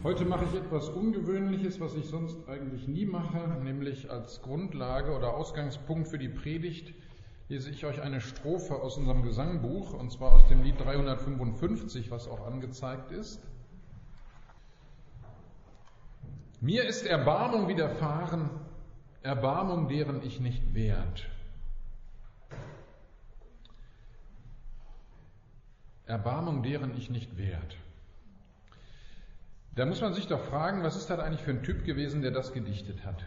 Heute mache ich etwas Ungewöhnliches, was ich sonst eigentlich nie mache, nämlich als Grundlage oder Ausgangspunkt für die Predigt lese ich euch eine Strophe aus unserem Gesangbuch, und zwar aus dem Lied 355, was auch angezeigt ist. Mir ist Erbarmung widerfahren, Erbarmung, deren ich nicht wert. Erbarmung, deren ich nicht wert. Da muss man sich doch fragen, was ist das eigentlich für ein Typ gewesen, der das gedichtet hat?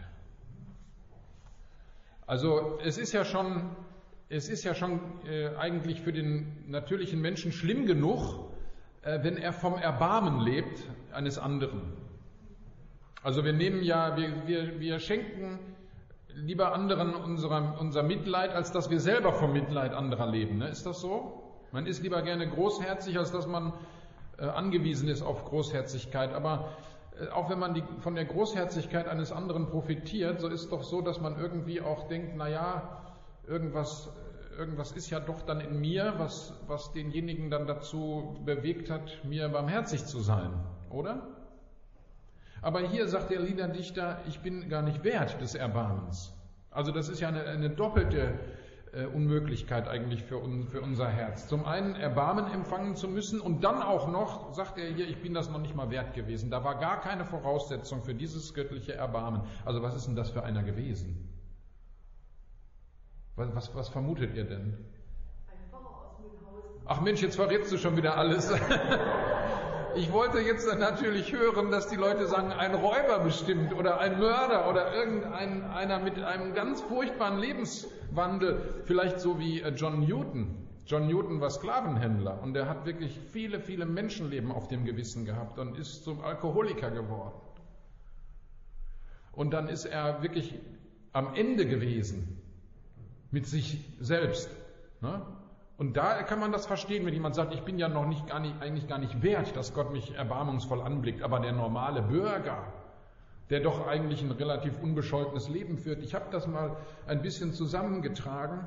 Also es ist ja schon eigentlich für den natürlichen Menschen schlimm genug, wenn er vom Erbarmen lebt eines anderen. Also wir schenken lieber anderen unser Mitleid, als dass wir selber vom Mitleid anderer leben. Ne? Ist das so? Man ist lieber gerne großherzig, als dass man angewiesen ist auf Großherzigkeit. Aber auch wenn man von der Großherzigkeit eines anderen profitiert, so ist es doch so, dass man irgendwie auch denkt, naja, irgendwas ist ja doch dann in mir, was denjenigen dann dazu bewegt hat, mir barmherzig zu sein, oder? Aber hier sagt der Liederdichter, ich bin gar nicht wert des Erbarmens. Also das ist ja eine doppelte Unmöglichkeit eigentlich für unser Herz. Zum einen Erbarmen empfangen zu müssen und dann auch noch, sagt er hier, ich bin das noch nicht mal wert gewesen. Da war gar keine Voraussetzung für dieses göttliche Erbarmen. Also was ist denn das für einer gewesen? Was vermutet ihr denn? Ein Pfarrer aus Mühlhausen. Ach Mensch, jetzt verrätst du schon wieder alles. Ich wollte jetzt natürlich hören, dass die Leute sagen, ein Räuber bestimmt oder ein Mörder oder irgendeiner mit einem ganz furchtbaren Lebenswandel, vielleicht so wie John Newton. John Newton war Sklavenhändler und er hat wirklich viele, viele Menschenleben auf dem Gewissen gehabt und ist zum Alkoholiker geworden. Und dann ist er wirklich am Ende gewesen mit sich selbst. Ne? Und da kann man das verstehen, wenn jemand sagt, ich bin ja eigentlich gar nicht wert, dass Gott mich erbarmungsvoll anblickt, aber der normale Bürger, der doch eigentlich ein relativ unbescholtenes Leben führt. Ich habe das mal ein bisschen zusammengetragen.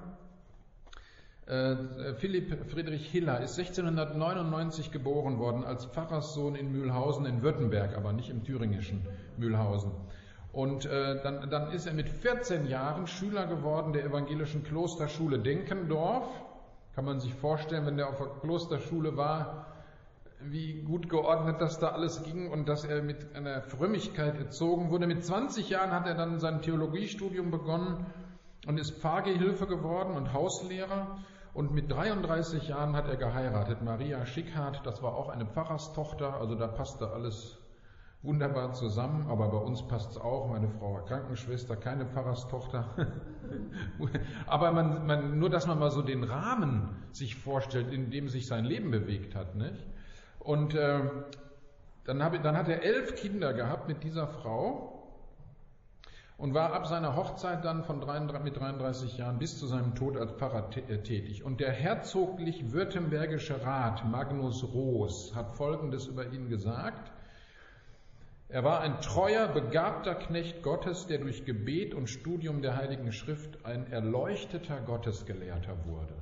Philipp Friedrich Hiller ist 1699 geboren worden als Pfarrerssohn in Mühlhausen in Württemberg, aber nicht im thüringischen Mühlhausen. Und dann ist er mit 14 Jahren Schüler geworden der evangelischen Klosterschule Denkendorf. Kann man sich vorstellen, wenn der auf der Klosterschule war, wie gut geordnet das da alles ging und dass er mit einer Frömmigkeit erzogen wurde. Mit 20 Jahren hat er dann sein Theologiestudium begonnen und ist Pfarrgehilfe geworden und Hauslehrer. Und mit 33 Jahren hat er geheiratet. Maria Schickhardt, das war auch eine Pfarrerstochter, also da passte alles wunderbar zusammen, aber bei uns passt es auch. Meine Frau war Krankenschwester, keine Pfarrerstochter. Aber nur, dass man mal so den Rahmen sich vorstellt, in dem sich sein Leben bewegt hat. Nicht? Und dann hat er 11 Kinder gehabt mit dieser Frau und war ab seiner Hochzeit dann mit 33 Jahren bis zu seinem Tod als Pfarrer tätig. Und der herzoglich-württembergische Rat Magnus Roos hat Folgendes über ihn gesagt: Er war ein treuer, begabter Knecht Gottes, der durch Gebet und Studium der Heiligen Schrift ein erleuchteter Gottesgelehrter wurde.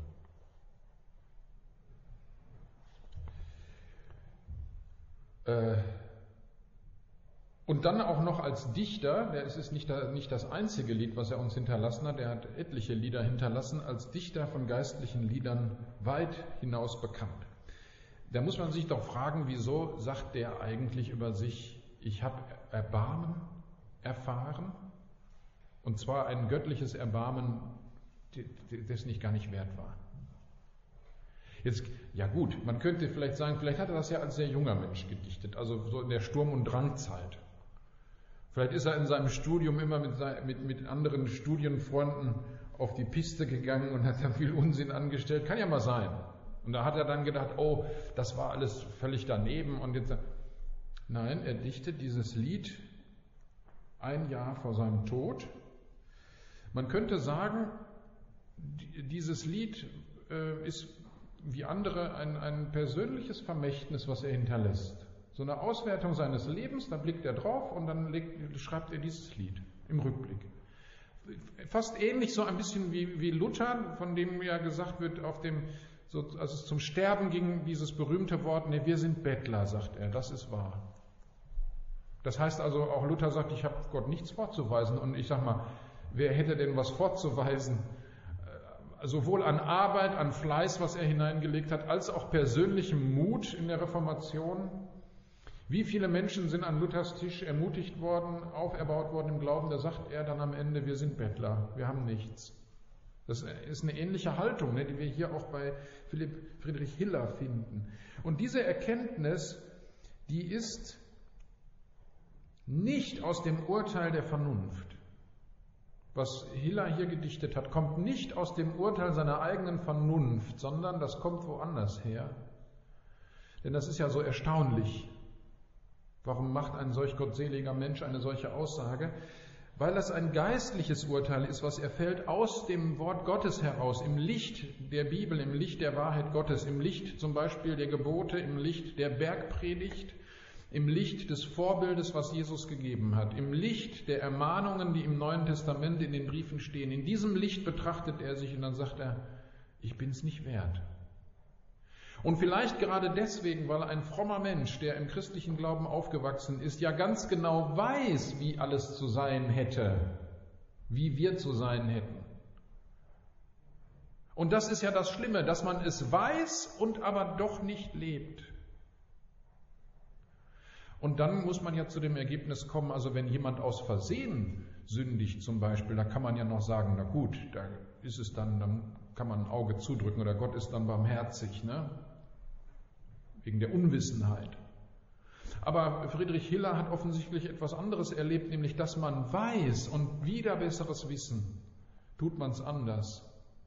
Und dann auch noch als Dichter, es ist nicht das einzige Lied, was er uns hinterlassen hat, er hat etliche Lieder hinterlassen, als Dichter von geistlichen Liedern weit hinaus bekannt. Da muss man sich doch fragen, wieso sagt der eigentlich über sich: Ich habe Erbarmen erfahren, und zwar ein göttliches Erbarmen, das nicht gar nicht wert war. Jetzt, ja gut, man könnte vielleicht sagen, vielleicht hat er das ja als sehr junger Mensch gedichtet, also so in der Sturm- und Drangzeit. Vielleicht ist er in seinem Studium immer mit anderen Studienfreunden auf die Piste gegangen und hat da viel Unsinn angestellt, kann ja mal sein. Und da hat er dann gedacht, oh, das war alles völlig daneben und jetzt... Nein, er dichtet dieses Lied ein Jahr vor seinem Tod. Man könnte sagen, dieses Lied ist wie andere ein persönliches Vermächtnis, was er hinterlässt. So eine Auswertung seines Lebens, da blickt er drauf und dann schreibt er dieses Lied im Rückblick. Fast ähnlich so ein bisschen wie Luther, von dem ja gesagt wird, als es zum Sterben ging, dieses berühmte Wort, wir sind Bettler, sagt er, das ist wahr. Das heißt also, auch Luther sagt, ich habe Gott nichts vorzuweisen. Und ich sage mal, wer hätte denn was vorzuweisen? Sowohl an Arbeit, an Fleiß, was er hineingelegt hat, als auch persönlichem Mut in der Reformation. Wie viele Menschen sind an Luthers Tisch ermutigt worden, auferbaut worden im Glauben? Da sagt er dann am Ende, wir sind Bettler, wir haben nichts. Das ist eine ähnliche Haltung, die wir hier auch bei Friedrich Hiller finden. Und diese Erkenntnis, die ist nicht aus dem Urteil der Vernunft. Was Hiller hier gedichtet hat, kommt nicht aus dem Urteil seiner eigenen Vernunft, sondern das kommt woanders her. Denn das ist ja so erstaunlich. Warum macht ein solch gottseliger Mensch eine solche Aussage? Weil das ein geistliches Urteil ist, was erfällt aus dem Wort Gottes heraus, im Licht der Bibel, im Licht der Wahrheit Gottes, im Licht zum Beispiel der Gebote, im Licht der Bergpredigt, im Licht des Vorbildes, was Jesus gegeben hat, im Licht der Ermahnungen, die im Neuen Testament in den Briefen stehen. In diesem Licht betrachtet er sich und dann sagt er, ich bin es nicht wert. Und vielleicht gerade deswegen, weil ein frommer Mensch, der im christlichen Glauben aufgewachsen ist, ja ganz genau weiß, wie alles zu sein hätte, wie wir zu sein hätten. Und das ist ja das Schlimme, dass man es weiß und aber doch nicht lebt. Und dann muss man ja zu dem Ergebnis kommen, also wenn jemand aus Versehen sündigt zum Beispiel, da kann man ja noch sagen, na gut, da ist es dann kann man ein Auge zudrücken oder Gott ist dann barmherzig, wegen der Unwissenheit. Aber Friedrich Hiller hat offensichtlich etwas anderes erlebt, nämlich dass man weiß und wieder besseres Wissen, tut man es anders.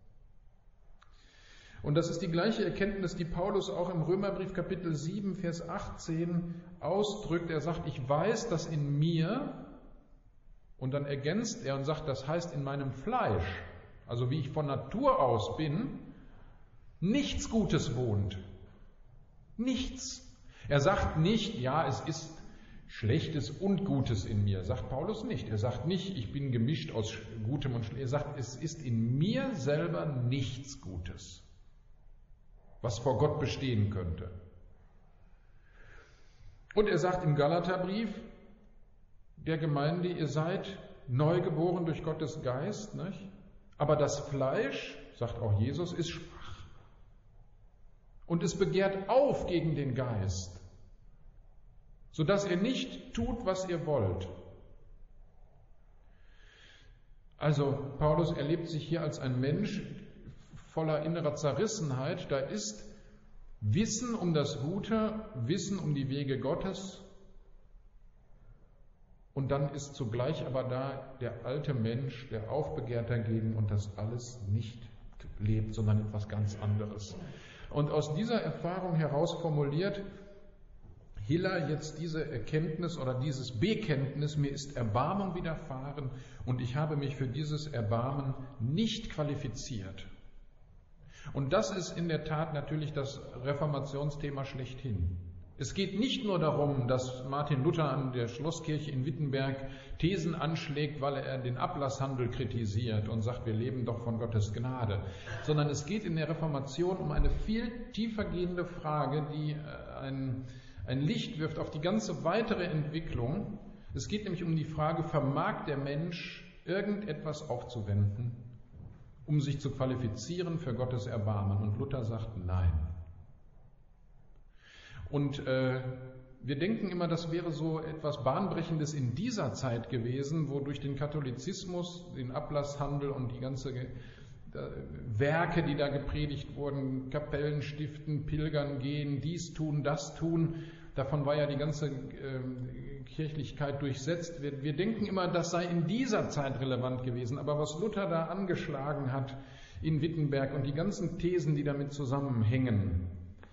Und das ist die gleiche Erkenntnis, die Paulus auch im Römerbrief Kapitel 7, Vers 18 ausdrückt. Er sagt, ich weiß, dass in mir, und dann ergänzt er und sagt, das heißt in meinem Fleisch, also wie ich von Natur aus bin, nichts Gutes wohnt. Nichts. Er sagt nicht, ja, es ist Schlechtes und Gutes in mir, sagt Paulus nicht. Er sagt nicht, ich bin gemischt aus Gutem und Schlechtem. Er sagt, es ist in mir selber nichts Gutes, was vor Gott bestehen könnte. Und er sagt im Galaterbrief der Gemeinde, ihr seid neu geboren durch Gottes Geist, nicht? Aber das Fleisch, sagt auch Jesus, ist schwach. Und es begehrt auf gegen den Geist, sodass ihr nicht tut, was ihr wollt. Also Paulus erlebt sich hier als ein Mensch voller innerer Zerrissenheit. Da ist Wissen um das Gute, Wissen um die Wege Gottes, und dann ist zugleich aber da der alte Mensch, der aufbegehrt dagegen und das alles nicht lebt, sondern etwas ganz anderes. Und aus dieser Erfahrung heraus formuliert Hiller jetzt diese Erkenntnis oder dieses Bekenntnis, mir ist Erbarmung widerfahren und ich habe mich für dieses Erbarmen nicht qualifiziert. Und das ist in der Tat natürlich das Reformationsthema schlechthin. Es geht nicht nur darum, dass Martin Luther an der Schlosskirche in Wittenberg Thesen anschlägt, weil er den Ablasshandel kritisiert und sagt, wir leben doch von Gottes Gnade, sondern es geht in der Reformation um eine viel tiefergehende Frage, die ein Licht wirft auf die ganze weitere Entwicklung. Es geht nämlich um die Frage, vermag der Mensch irgendetwas aufzuwenden, um sich zu qualifizieren für Gottes Erbarmen? Und Luther sagt nein. Und wir denken immer, das wäre so etwas Bahnbrechendes in dieser Zeit gewesen, wo durch den Katholizismus, den Ablasshandel und die ganze Werke, die da gepredigt wurden, Kapellen stiften, Pilgern gehen, dies tun, das tun, davon war ja die ganze Kirchlichkeit durchsetzt. Wir denken immer, das sei in dieser Zeit relevant gewesen, aber was Luther da angeschlagen hat in Wittenberg und die ganzen Thesen, die damit zusammenhängen,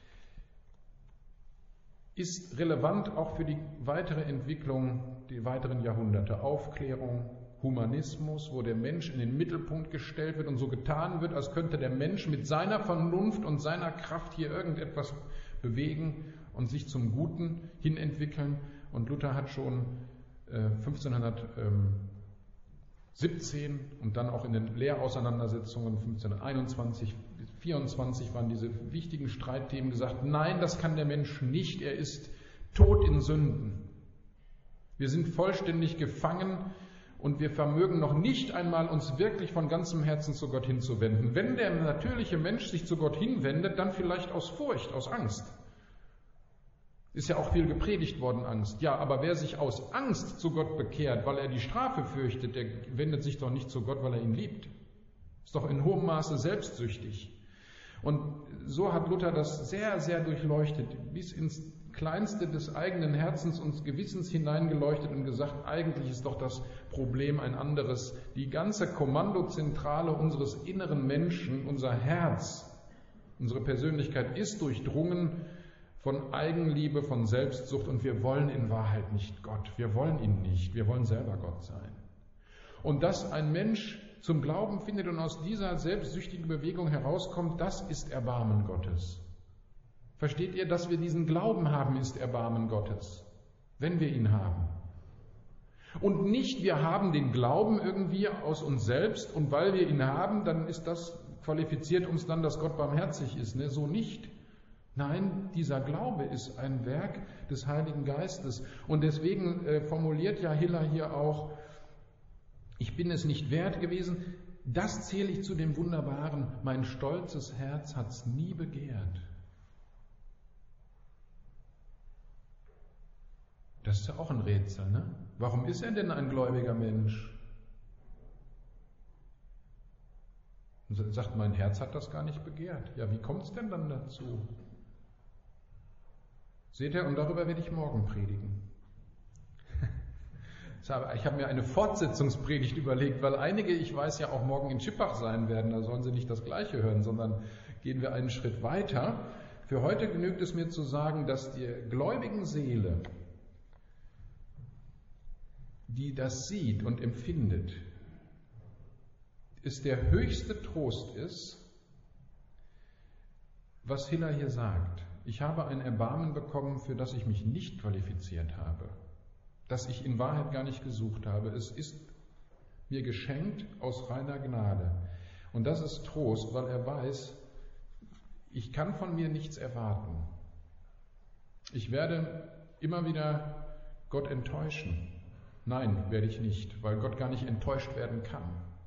ist relevant auch für die weitere Entwicklung, die weiteren Jahrhunderte. Aufklärung, Humanismus, wo der Mensch in den Mittelpunkt gestellt wird und so getan wird, als könnte der Mensch mit seiner Vernunft und seiner Kraft hier irgendetwas bewegen und sich zum Guten hin entwickeln. Und Luther hat schon 1517 und dann auch in den Lehrauseinandersetzungen 1521 bis 24 waren diese wichtigen Streitthemen gesagt, nein, das kann der Mensch nicht, er ist tot in Sünden. Wir sind vollständig gefangen und wir vermögen noch nicht einmal, uns wirklich von ganzem Herzen zu Gott hinzuwenden. Wenn der natürliche Mensch sich zu Gott hinwendet, dann vielleicht aus Furcht, aus Angst. Ist ja auch viel gepredigt worden, Angst. Ja, aber wer sich aus Angst zu Gott bekehrt, weil er die Strafe fürchtet, der wendet sich doch nicht zu Gott, weil er ihn liebt. Ist doch in hohem Maße selbstsüchtig. Und so hat Luther das sehr, sehr durchleuchtet, bis ins Kleinste des eigenen Herzens und Gewissens hineingeleuchtet und gesagt, eigentlich ist doch das Problem ein anderes. Die ganze Kommandozentrale unseres inneren Menschen, unser Herz, unsere Persönlichkeit ist durchdrungen von Eigenliebe, von Selbstsucht und wir wollen in Wahrheit nicht Gott. Wir wollen ihn nicht, wir wollen selber Gott sein. Und dass ein Mensch zum Glauben findet und aus dieser selbstsüchtigen Bewegung herauskommt, das ist Erbarmen Gottes. Versteht ihr, dass wir diesen Glauben haben, ist Erbarmen Gottes, wenn wir ihn haben. Und nicht, wir haben den Glauben irgendwie aus uns selbst und weil wir ihn haben, dann ist das, qualifiziert uns dann, dass Gott barmherzig ist. Ne? So nicht. Nein, dieser Glaube ist ein Werk des Heiligen Geistes. Und deswegen formuliert ja Hiller hier auch, ich bin es nicht wert gewesen, das zähle ich zu dem Wunderbaren, mein stolzes Herz hat es nie begehrt. Das ist ja auch ein Rätsel, ne? Warum ist er denn ein gläubiger Mensch? Und er sagt, mein Herz hat das gar nicht begehrt. Ja, wie kommt es denn dann dazu? Seht ihr, und darüber werde ich morgen predigen. Ich habe mir eine Fortsetzungspredigt überlegt, weil einige, ich weiß ja, auch morgen in Schippach sein werden, da sollen sie nicht das Gleiche hören, sondern gehen wir einen Schritt weiter. Für heute genügt es mir zu sagen, dass die gläubigen Seele, die das sieht und empfindet, es der höchste Trost ist, was Hiller hier sagt. Ich habe ein Erbarmen bekommen, für das ich mich nicht qualifiziert habe, das ich in Wahrheit gar nicht gesucht habe. Es ist mir geschenkt aus reiner Gnade. Und das ist Trost, weil er weiß, ich kann von mir nichts erwarten. Ich werde immer wieder Gott enttäuschen. Nein, werde ich nicht, weil Gott gar nicht enttäuscht werden kann.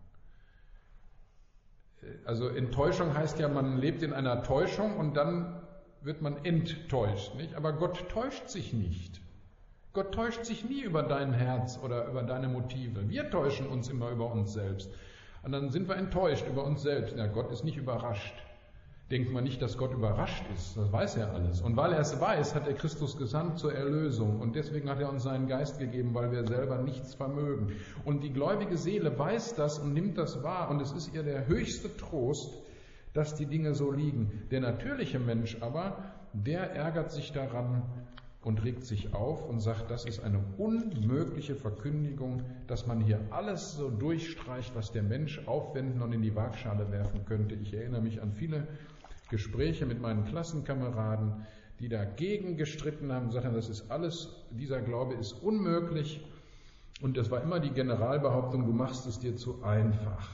Also Enttäuschung heißt ja, man lebt in einer Täuschung und dann wird man enttäuscht, nicht? Aber Gott täuscht sich nicht. Gott täuscht sich nie über dein Herz oder über deine Motive. Wir täuschen uns immer über uns selbst. Und dann sind wir enttäuscht über uns selbst. Ja, Gott ist nicht überrascht. Denkt man nicht, dass Gott überrascht ist. Das weiß er alles. Und weil er es weiß, hat er Christus gesandt zur Erlösung. Und deswegen hat er uns seinen Geist gegeben, weil wir selber nichts vermögen. Und die gläubige Seele weiß das und nimmt das wahr. Und es ist ihr der höchste Trost, dass die Dinge so liegen. Der natürliche Mensch aber, der ärgert sich daran und regt sich auf und sagt, das ist eine unmögliche Verkündigung, dass man hier alles so durchstreicht, was der Mensch aufwenden und in die Waagschale werfen könnte. Ich erinnere mich an viele Gespräche mit meinen Klassenkameraden, die dagegen gestritten haben, sagen, das ist alles, dieser Glaube ist unmöglich. Und es war immer die Generalbehauptung, du machst es dir zu einfach.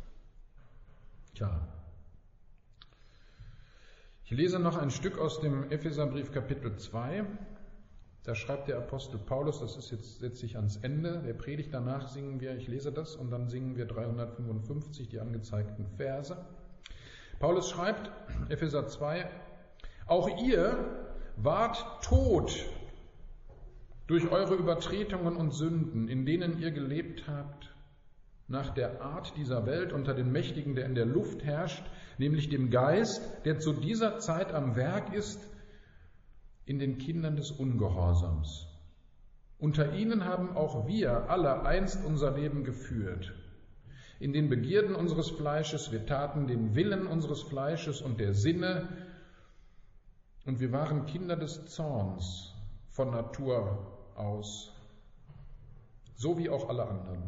Tja. Ich lese noch ein Stück aus dem Epheserbrief Kapitel 2. Da schreibt der Apostel Paulus, das ist jetzt setze ich ans Ende der Predigt, danach singen wir, ich lese das und dann singen wir 355 die angezeigten Verse. Paulus schreibt, Epheser 2, auch ihr wart tot durch eure Übertretungen und Sünden, in denen ihr gelebt habt, nach der Art dieser Welt unter den Mächtigen, der in der Luft herrscht, nämlich dem Geist, der zu dieser Zeit am Werk ist, in den Kindern des Ungehorsams. Unter ihnen haben auch wir alle einst unser Leben geführt. In den Begierden unseres Fleisches, wir taten den Willen unseres Fleisches und der Sinne, und wir waren Kinder des Zorns von Natur aus, so wie auch alle anderen.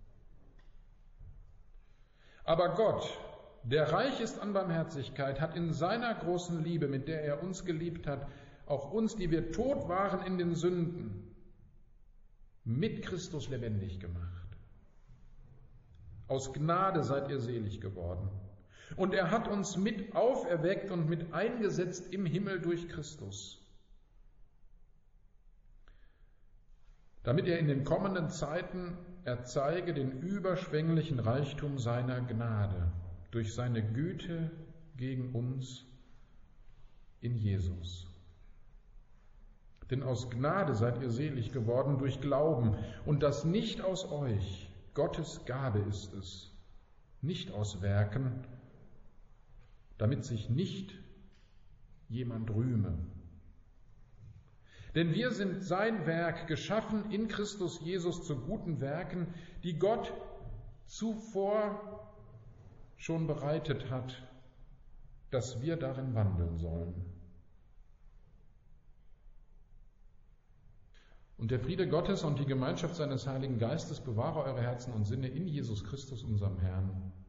Aber Gott, der reich ist an Barmherzigkeit, hat in seiner großen Liebe, mit der er uns geliebt hat, auch uns, die wir tot waren in den Sünden, mit Christus lebendig gemacht. Aus Gnade seid ihr selig geworden. Und er hat uns mit auferweckt und mit eingesetzt im Himmel durch Christus. damit er in den kommenden Zeiten erzeige den überschwänglichen Reichtum seiner Gnade durch seine Güte gegen uns in Jesus. Denn aus Gnade seid ihr selig geworden durch Glauben, und das nicht aus euch, Gottes Gabe ist es, nicht aus Werken, damit sich nicht jemand rühme. Denn wir sind sein Werk, geschaffen in Christus Jesus zu guten Werken, die Gott zuvor schon bereitet hat, dass wir darin wandeln sollen. Und der Friede Gottes und die Gemeinschaft seines Heiligen Geistes bewahre eure Herzen und Sinne in Jesus Christus, unserem Herrn.